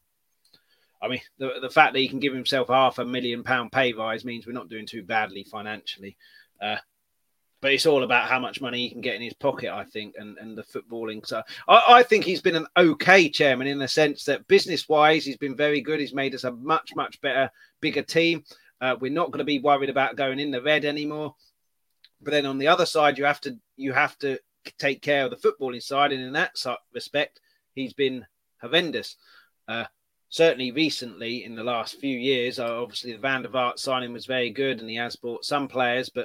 The fact that he can give himself £500,000 pay rise means we're not doing too badly financially. But it's all about how much money he can get in his pocket, I think, and the footballing. So I think he's been an okay chairman in the sense that business-wise, he's been very good. He's made us a much, much better, bigger team. We're not going to be worried about going in the red anymore. But then on the other side, you have to take care of the footballing side. And in that respect, he's been horrendous. Certainly recently, in the last few years, obviously the Van der Vaart signing was very good and he has bought some players, but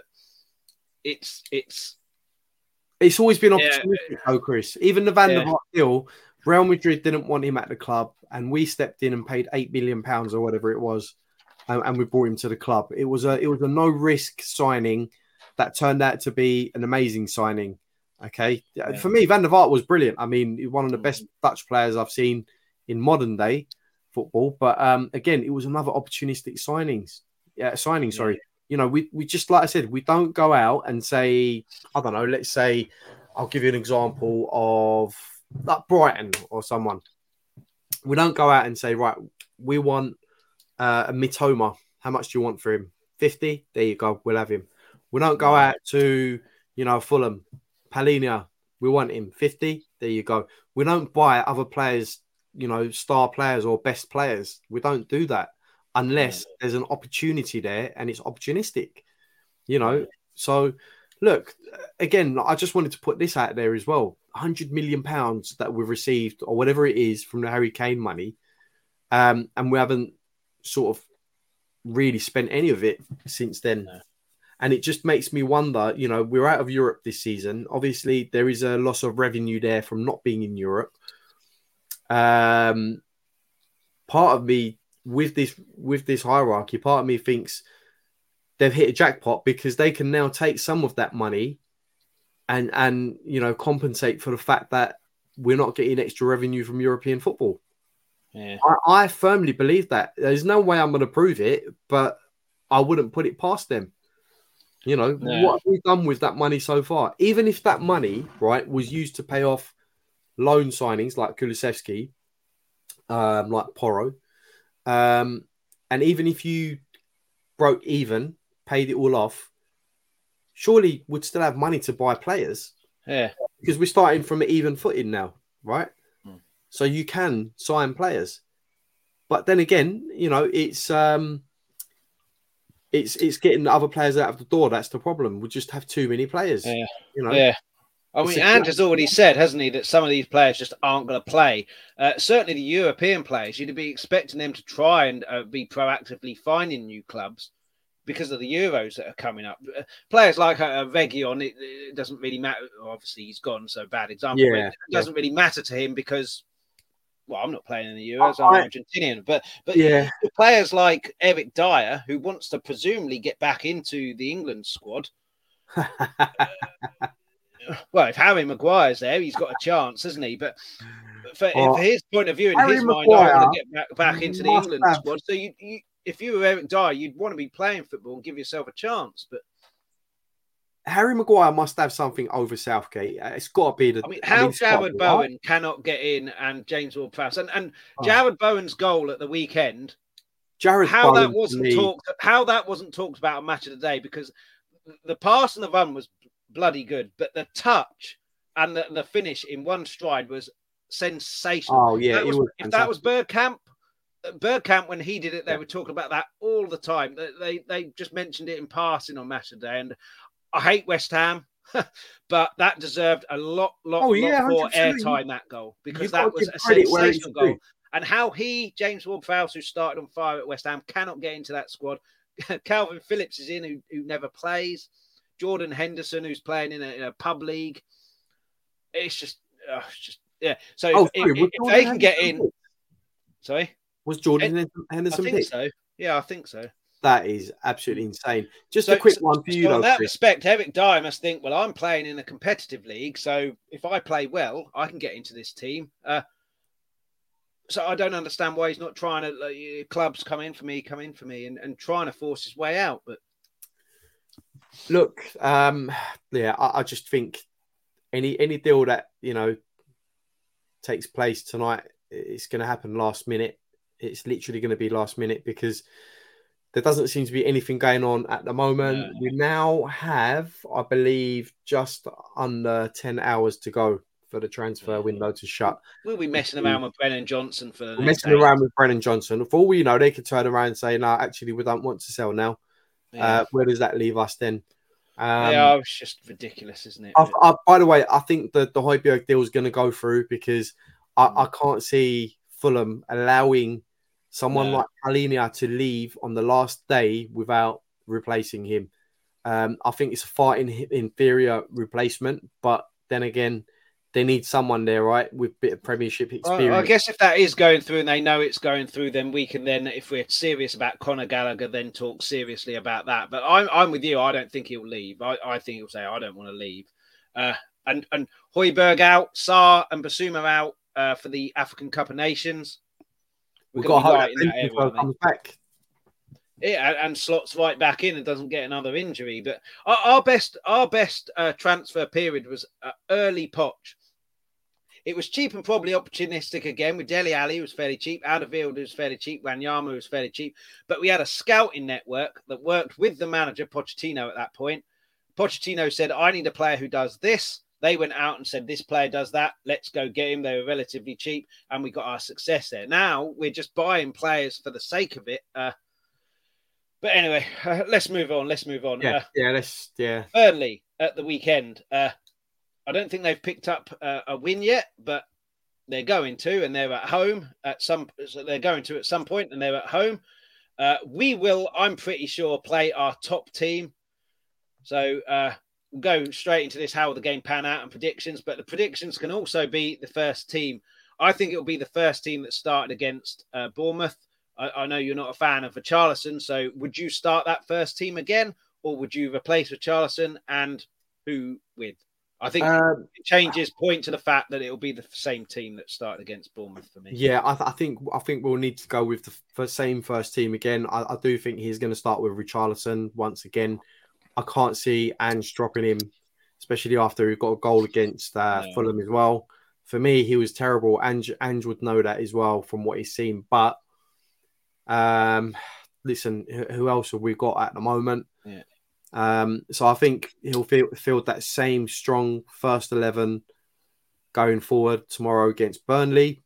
it's always been opportunistic, though, Chris. Even the Van der Vaart deal, Real Madrid didn't want him at the club, and we stepped in and paid £8 million or whatever it was, and we brought him to the club. It was a no risk signing that turned out to be an amazing signing. Okay, for me, Van der Vaart was brilliant. One of the best Dutch players I've seen in modern day football. But again, it was another opportunistic signing. Sorry. We just, like I said, we don't go out and say, I don't know, let's say, I'll give you an example of like Brighton or someone. We don't go out and say, right, we want a Mitoma. How much do you want for him? 50? There you go. We'll have him. We don't go out to, Fulham. Palhinha. We want him. 50? There you go. We don't buy other players, star players or best players. We don't do that. Unless there's an opportunity there and it's opportunistic, So, look, again, I just wanted to put this out there as well. £100 million that we've received or whatever it is from the Harry Kane money. And we haven't sort of really spent any of it since then. No. And it just makes me wonder, we're out of Europe this season. Obviously, there is a loss of revenue there from not being in Europe. Part of me, with this hierarchy, part of me thinks they've hit a jackpot because they can now take some of that money and compensate for the fact that we're not getting extra revenue from European football. Yeah. I firmly believe that. There's no way I'm going to prove it, but I wouldn't put it past them. What have we done with that money so far? Even if that money, right, was used to pay off loan signings like Kulusevski, like Porro, and even if you broke even, paid it all off, surely we'd still have money to buy players. Yeah. Because we're starting from an even footing now, right? So you can sign players. But then again, it's getting the other players out of the door. That's the problem. We just have too many players. Yeah. Yeah. Andrew's already said, hasn't he, that some of these players just aren't going to play. Certainly the European players, you'd be expecting them to try and be proactively finding new clubs because of the Euros that are coming up. Players like Reguilon, it doesn't really matter. Obviously, he's gone, so bad example. Yeah, But it doesn't really matter to him because well, I'm not playing in the Euros. I'm Argentinian, but yeah, players like Eric Dyer, who wants to presumably get back into the England squad. Well, if Harry Maguire's there, he's got a chance, hasn't he? But for his point of view, in his mind, I want to get back into the England squad. So if you were Eric Dyer, you'd want to be playing football and give yourself a chance. But Harry Maguire must have something over Southgate. It's got to be the. Jarrod Bowen cannot get in and James Ward-Prowse and Jarrod Bowen's goal at the weekend. How that wasn't talked about on Match of the Day, because the pass and the run was bloody good, but the touch and the finish in one stride was sensational. Oh yeah, if that was Bergkamp, when he did it, they were talking about that all the time. They just mentioned it in passing on Match of the Day, and I hate West Ham, but that deserved a lot more airtime, that goal, because that was a sensational goal. And how James Ward-Prowse, who started on fire at West Ham, cannot get into that squad. Calvin Phillips is in, who never plays. Jordan Henderson, who's playing in a pub league. It's just yeah. So if they can get in, was Jordan Henderson? I think so. Yeah, I think so. That is absolutely insane. Just a quick one for you, though. In that respect, Eric Dyer must think, well, I'm playing in a competitive league, so if I play well, I can get into this team. So I don't understand why he's not trying to clubs come in for me, and trying to force his way out. But look, I just think any deal that takes place tonight, it's going to happen last minute. It's literally going to be last minute, because there doesn't seem to be anything going on at the moment. No. We now have, I believe, just under 10 hours to go for the transfer window to shut. We'll be messing around with Brennan Johnson for the next around with Brennan Johnson. For all we know, they could turn around and say, no, actually, we don't want to sell now. Yeah. Where does that leave us then? It's just ridiculous, isn't it? By the way, I think the Højbjerg deal is going to go through, because I can't see Fulham allowing someone like Palhinha to leave on the last day without replacing him. I think it's a far inferior replacement, but then again, they need someone there, right, with a bit of Premiership experience. I guess if that is going through and they know it's going through, then we can if we're serious about Conor Gallagher, then talk seriously about that. But I'm with you. I don't think he'll leave. I think he'll say, I don't want to leave. And Højbjerg out, Sarr and Basuma out for the African Cup of Nations. We've got to hope that comes back. Yeah, and slots right back in and doesn't get another injury. But our best transfer period was early Poch. It was cheap and probably opportunistic again with Dele Alli, who was fairly cheap, Alderweireld, who was fairly cheap, Wanyama, who was fairly cheap. But we had a scouting network that worked with the manager, Pochettino, at that point. Pochettino said, I need a player who does this. They went out and said, this player does that. Let's go get him. They were relatively cheap, and we got our success there. Now we're just buying players for the sake of it. But anyway, let's move on. Burnley at the weekend. I don't think they've picked up a win yet, but they're going to, and they're at home at some. So they're going to at some point, and they're at home. We will, I'm pretty sure, play our top team. So we'll go straight into this. How will the game pan out and predictions? But the predictions can also be the first team. I think it'll be the first team that started against Bournemouth. I know you're not a fan of Richarlison, so would you start that first team again, or would you replace Richarlison, and who with? I think it changes point to the fact that it'll be the same team that started against Bournemouth for me. Yeah, I think we'll need to go with the same first team again. I do think he's going to start with Richarlison once again. I can't see Ange dropping him, especially after he got a goal against Fulham as well. For me, he was terrible. Ange would know that as well from what he's seen. But listen, who else have we got at the moment? Yeah. So I think he'll field that same strong first 11 going forward tomorrow against Burnley.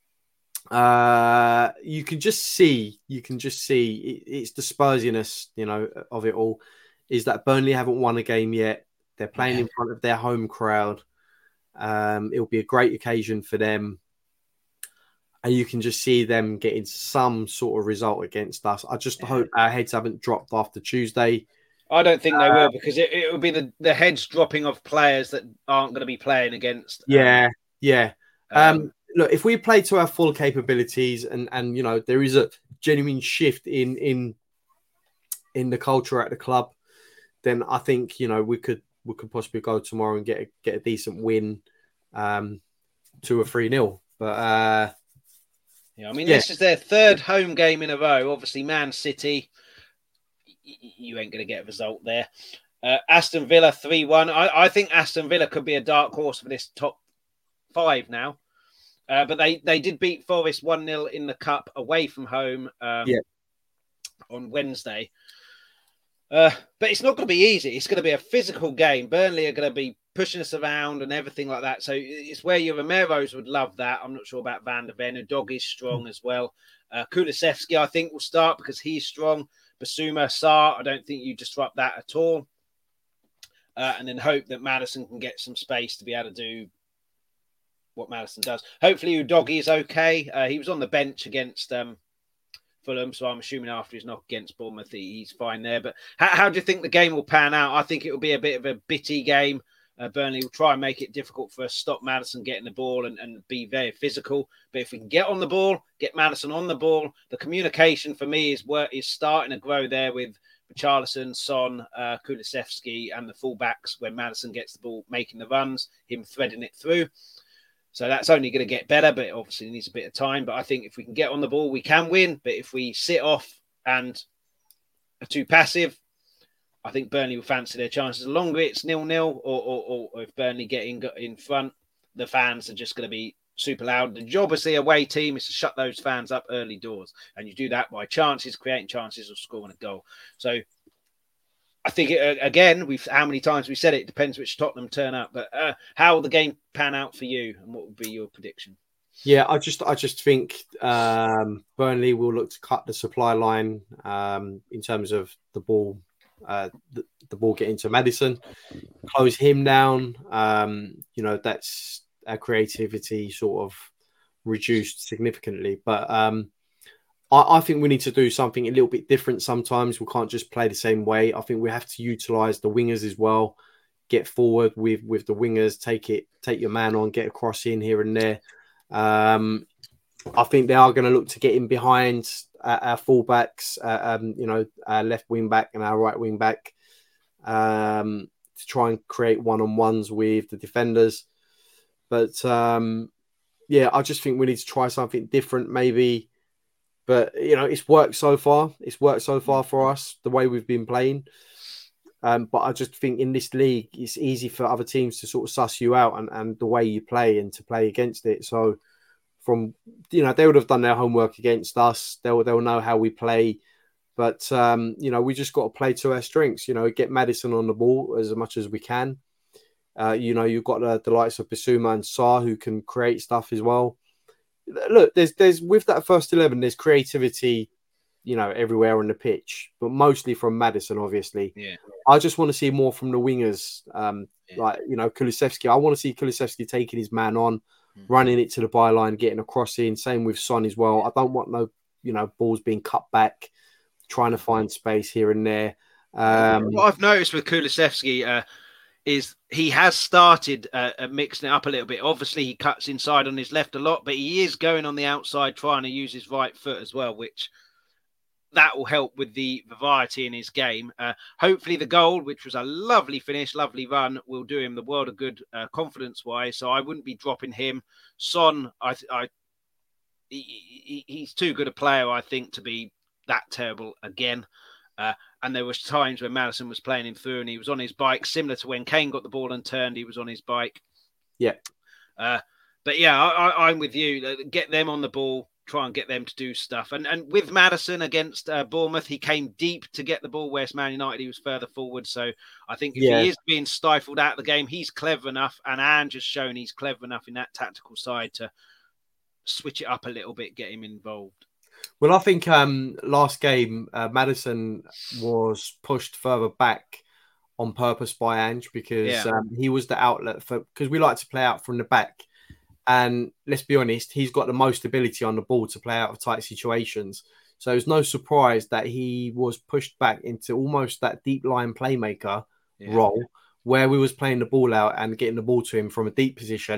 You can just see it's the Spursiness, of it all, is that Burnley haven't won a game yet. They're playing in front of their home crowd. It'll be a great occasion for them. And you can just see them getting some sort of result against us. I just hope our heads haven't dropped after Tuesday. I don't think they will, because it will be the heads dropping of players that aren't going to be playing against. look, if we play to our full capabilities and you know there is a genuine shift in the culture at the club, then I think you know we could possibly go tomorrow and get a decent win, 2 or 3-0. But yeah, I mean this is their third home game in a row. Obviously, Man City, you ain't going to get a result there. Aston Villa 3-1. I think Aston Villa could be a dark horse for this top 5 now. But they did beat Forest 1-0 in the cup away from home on Wednesday. But it's not going to be easy. It's going to be a physical game. Burnley are going to be pushing us around and everything like that. So it's where your Romeros would love that. I'm not sure about Van der Ven. Dog is strong as well. Kulusevski, I think, will start because he's strong. Basuma, Sarr, I don't think you disrupt that at all. And then hope that Maddison can get some space to be able to do what Maddison does. Hopefully Udogie is okay. He was on the bench against Fulham, so I'm assuming after he's not against Bournemouth, he's fine there. But how do you think the game will pan out? I think it will be a bit of a bitty game. Burnley will try and make it difficult for us, stop Maddison getting the ball and be very physical. But if we can get on the ball, get Maddison on the ball, the communication for me is starting to grow there with Richarlison, Son, Kulusevski and the fullbacks when Maddison gets the ball, making the runs, him threading it through. So that's only going to get better, but it obviously needs a bit of time. But I think if we can get on the ball, we can win. But if we sit off and are too passive, I think Burnley will fancy their chances. The longer it's 0-0 or if Burnley get in front, the fans are just going to be super loud. The job as the away team is to shut those fans up early doors. And you do that by creating chances or scoring a goal. So I think, again, how many times we said it depends which Tottenham turn up. But how will the game pan out for you and what would be your prediction? Yeah, I just think Burnley will look to cut the supply line in terms of the ball. The ball getting to Maddison, close him down. You know, that's our creativity sort of reduced significantly. But I think we need to do something a little bit different sometimes. We can't just play the same way. I think we have to utilize the wingers as well. Get forward with the wingers, take your man on, get a cross in here and there. I think they are going to look to get in behind our fullbacks, you know, our left wing back and our right wing back to try and create one-on-ones with the defenders. But yeah, I just think we need to try something different, maybe. But you know, it's worked so far. It's worked so far for us the way we've been playing. But I just think in this league, it's easy for other teams to sort of suss you out and the way you play and to play against it. So from, you know, they would have done their homework against us. They'll know how we play. But, you know, we just got to play to our strengths, you know, get Maddison on the ball as much as we can. You know, you've got the likes of Bissouma and Sarr who can create stuff as well. Look, there's with that first 11, there's creativity, you know, everywhere on the pitch, but mostly from Maddison, obviously. Yeah. I just want to see more from the wingers, like, you know, Kulusevski. I want to see Kulusevski taking his man on, running it to the byline, getting a cross in. Same with Son as well. I don't want no, you know, balls being cut back, trying to find space here and there. What I've noticed with Kulusevski is he has started mixing it up a little bit. Obviously, he cuts inside on his left a lot, but he is going on the outside trying to use his right foot as well, which that will help with the variety in his game. Hopefully the goal, which was a lovely finish, lovely run, will do him the world of good confidence-wise. So I wouldn't be dropping him. Son, he's too good a player, I think, to be that terrible again. And there was times when Maddison was playing him through and he was on his bike, similar to when Kane got the ball and turned, he was on his bike. Yeah. But yeah, I'm with you. Get them on the ball, try and get them to do stuff. And with Maddison against Bournemouth, he came deep to get the ball, whereas Man United, he was further forward. So I think if he is being stifled out of the game, he's clever enough. And Ange has shown he's clever enough in that tactical side to switch it up a little bit, get him involved. Well, I think last game, Maddison was pushed further back on purpose by Ange because he was the outlet because we like to play out from the back. And let's be honest, he's got the most ability on the ball to play out of tight situations. So it's no surprise that he was pushed back into almost that deep line playmaker role where we was playing the ball out and getting the ball to him from a deep position.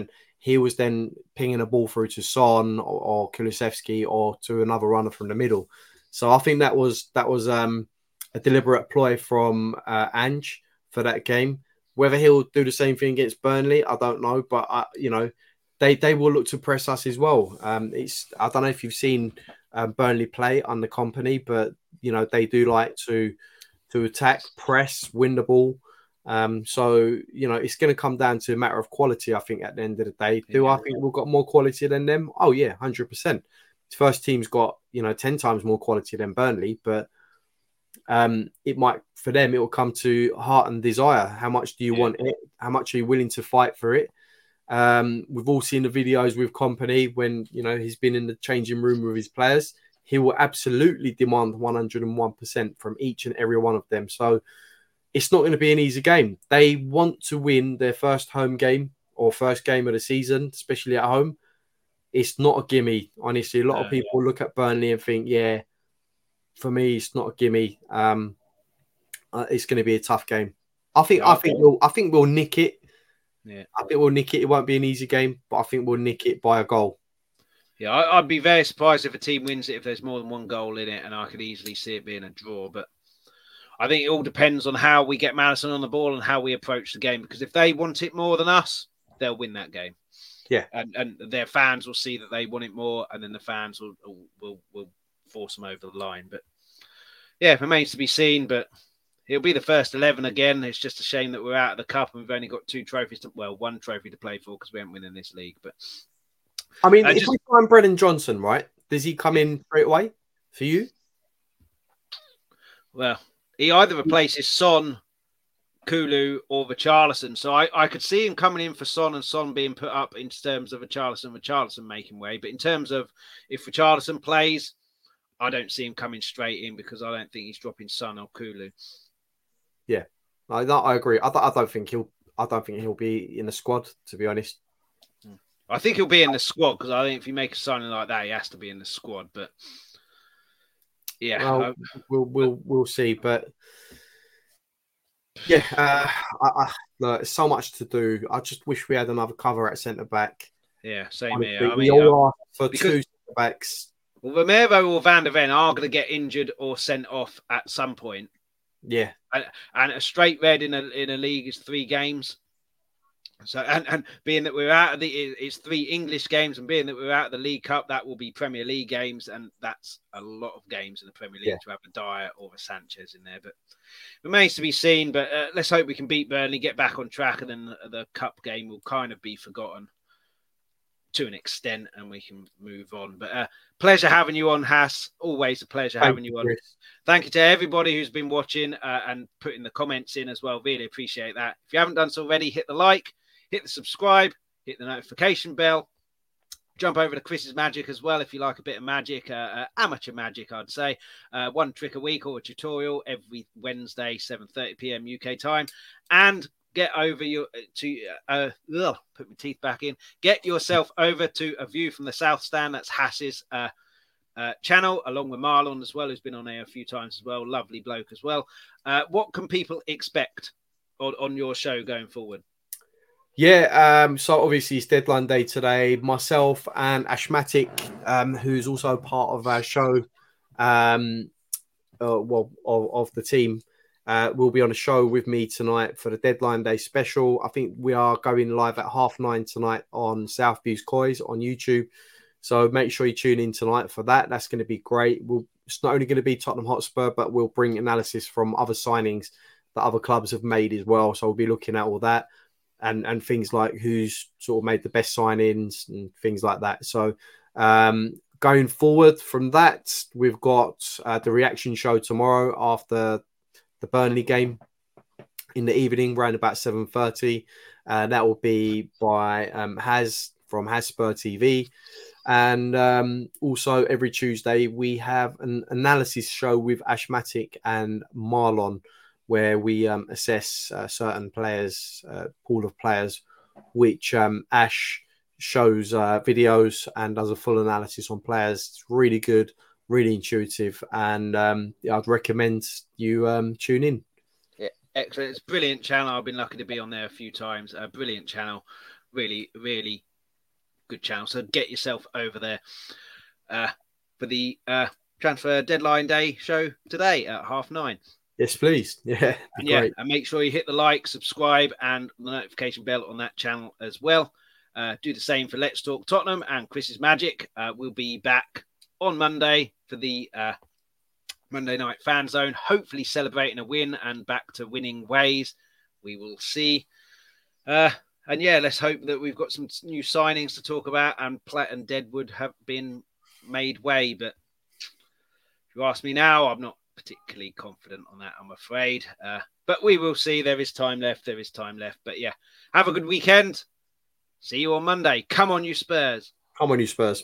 he was then pinging a ball through to Son or Kulusevski or to another runner from the middle. So I think that was a deliberate ploy from Ange for that game. Whether he'll do the same thing against Burnley, I don't know. But they will look to press us as well. I don't know if you've seen Burnley play under Company, but they do like to attack, press, win the ball. So it's going to come down to a matter of quality. I think at the end of the day, I think we've got more quality than them? Oh yeah, 100%. First team's got 10 times more quality than Burnley, but it might, for them, it will come to heart and desire. How much do you want it? How much are you willing to fight for it? We've all seen the videos with Company when he's been in the changing room with his players. He will absolutely demand 101% from each and every one of them. So it's not going to be an easy game. They want to win their first home game or first game of the season, especially at home. It's not a gimme. Honestly, a lot of people look at Burnley and think, yeah, for me, it's not a gimme. It's going to be a tough game. I think we'll nick it. Yeah, I think we'll nick it. It won't be an easy game, but I think we'll nick it by a goal. Yeah, I'd be very surprised if a team wins it if there's more than one goal in it, and I could easily see it being a draw. But I think it all depends on how we get Maddison on the ball and how we approach the game. Because if they want it more than us, they'll win that game. Yeah, and their fans will see that they want it more, and then the fans will force them over the line. But yeah, it remains to be seen. But it'll be the first 11 again. It's just a shame that we're out of the cup and we've only got one trophy to play for because we haven't won in this league. But I mean, if we find Brennan Johnson, right, does he come in straight away for you? Well, he either replaces Son, Kulu, or Richarlison. So I could see him coming in for Son and Son being put up in terms of Richarlison making way. But in terms of if Richarlison plays, I don't see him coming straight in because I don't think he's dropping Son or Kulu. Yeah, I agree. I don't think he'll be in the squad, to be honest. I think he'll be in the squad because I think if you make a signing like that, he has to be in the squad. But yeah, we'll see. But yeah, look, there's so much to do. I just wish we had another cover at centre back. Yeah, same here. We all asked for two centre backs. Well, Romero or Van der Ven are going to get injured or sent off at some point. Yeah, and a straight red in a league is 3 games. So and being that we're out of it's 3 English games, and being that we're out of the League Cup, that will be Premier League games, and that's a lot of games in the Premier League to have a Dyer or a Sanchez in there. But remains to be seen. But let's hope we can beat Burnley, get back on track, and then the Cup game will kind of be forgotten to an extent, and we can move on. But pleasure having you on, Hass. Always a pleasure having you on. Chris. Thank you to everybody who's been watching and putting the comments in as well. Really appreciate that. If you haven't done so already, hit the like, hit the subscribe, hit the notification bell. Jump over to Chris's Magic as well if you like a bit of magic, amateur magic, I'd say. 1 trick a week or a tutorial every Wednesday, 7:30 p.m. UK time. And get over put my teeth back in. Get yourself over to A View from the South Stand. That's Hass's channel, along with Marlon as well, who's been on there a few times as well. Lovely bloke as well. What can people expect on your show going forward? Yeah, so obviously it's deadline day today. Myself and Ashmatic, who's also part of our show, of the team, will be on a show with me tonight for the deadline day special. I think we are going live at 9:30 tonight on Southview's Coys on YouTube. So make sure you tune in tonight for that. That's going to be great. It's not only going to be Tottenham Hotspur, but we'll bring analysis from other signings that other clubs have made as well. So we'll be looking at all that. And things like who's sort of made the best signings and things like that. So going forward from that, we've got the reaction show tomorrow after the Burnley game in the evening, around about 7:30. That will be by Haz from Hasspur TV. And also every Tuesday, we have an analysis show with Ashmatic and Marlon, where we assess certain players, pool of players, which Ash shows videos and does a full analysis on players. It's really good, really intuitive, and I'd recommend you tune in. Yeah, excellent. It's a brilliant channel. I've been lucky to be on there a few times. A brilliant channel. Really, really good channel. So get yourself over there for the transfer deadline day show today at 9:30. Yes, please. Yeah, and make sure you hit the like, subscribe, and the notification bell on that channel as well. Do the same for Let's Talk Tottenham and Chris's Magic. We'll be back on Monday for the Monday Night Fan Zone, hopefully celebrating a win and back to winning ways. We will see. And yeah, let's hope that we've got some new signings to talk about, and Platt and Deadwood have been made way. But if you ask me now, I'm not particularly confident on that, I'm afraid. But we will see. There is time left. But yeah, have a good weekend. See you on Monday. Come on, you Spurs. Come on, you Spurs.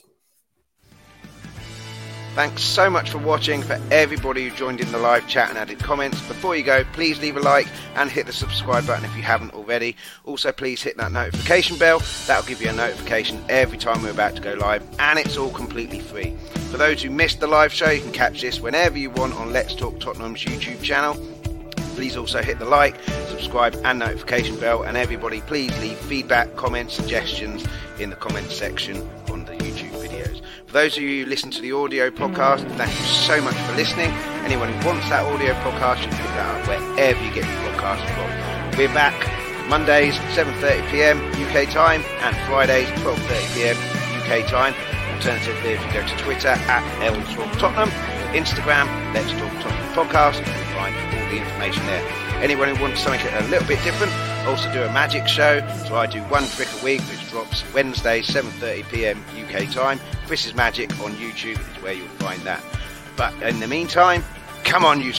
Thanks so much for watching. For everybody who joined in the live chat and added comments, before you go, please leave a like and hit the subscribe button if you haven't already. Also, please hit that notification bell. That'll give you a notification every time we're about to go live, and it's all completely free. For those who missed the live show, you can catch this whenever you want on Let's Talk Tottenham's YouTube channel. Please also hit the like, subscribe and notification bell, and everybody please leave feedback, comments, suggestions in the comments section on the YouTube videos. For those of you who listen to the audio podcast, thank you so much for listening. Anyone who wants that audio podcast should pick that up wherever you get your podcast from. We're back Mondays 7:30pm UK time and Fridays 12:30pm UK time. Alternatively, if you go to Twitter at @LTalkTottenham, Instagram Let's Talk Tottenham Podcast, you'll find all the information there. Anyone who wants something a little bit different, also do a magic show. So I do one trick a week, which drops Wednesday 7:30pm UK time. Chris's Magic on YouTube is where you'll find that. But in the meantime, come on, you